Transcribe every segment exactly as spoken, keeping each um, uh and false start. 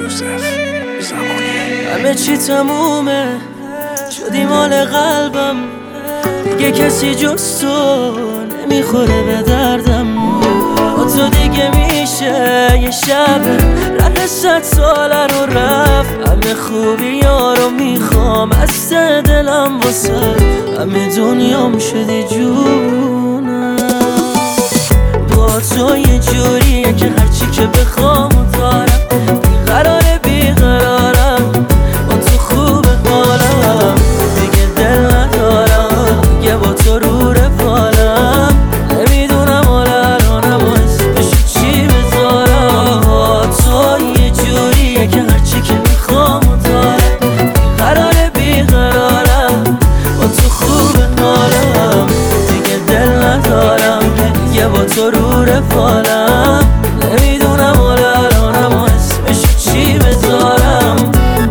یوسف زمانی. همه چی تمومه، شدی مال قلبم، دیگه کسی جز تو نمیخوره به دردم. با تو دیگه میشه یه شب ره صد ساله رو رفت. همه خوبی رو میخوام از ته دلم واسه همه دنیام شدی جونم. با تو یه جوریه که هرچی که بخوام و دارم، بیقراره بیقرارم، با تو خوب حالم، دیگه دل ندارم، دیگه با تو رو رفالم. نمیدونم حال الانم و اسمشو چی بذارم. با تو یه جوریه که هرچی که میخوام و دارم، بیقراره بیقرارم، با تو خوب حالم، دیگه دل ندارم، دیگه با تو رو رفالم. نمیدونم حال الانم و اسمشو چی بذارم.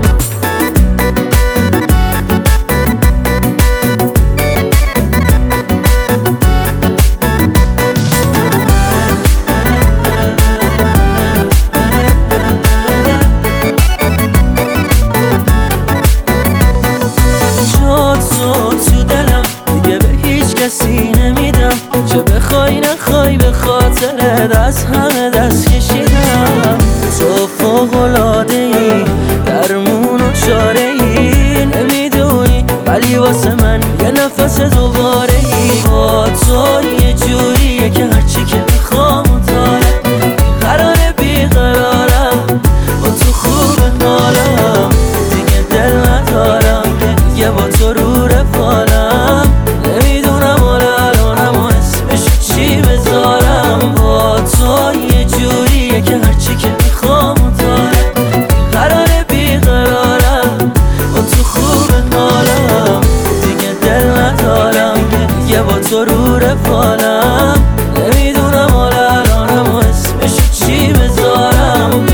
تو تو دلم دیگه به هیچ کسی نمیدم، چه بخوای نخوای به خاطرت از همه دست کشیدم. تو فوق‌العاده ای، درمون و چاره ای، نمیدونی ولی واسه من یه نفس دوباره ای. با تو یه جوریه که هرچی که میخوام و دارم، بیقراره بیقرارم، با تو خوب حالم، دیگه دل ندارم، دیگه با تو رو رفالم. نمیدونم حال الانم و اسمشو چی بذارم. با تو یه جوریه که هرچی که میخوام و دارم، بیقراره بیقرارم، با تو خوب حالم، دیگه دل ندارم، دیگه با تو رو رفالم. نمیدونم حال الانم و اسمشو چی بذارم.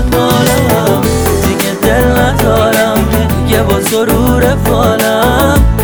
با تو رو رفالم.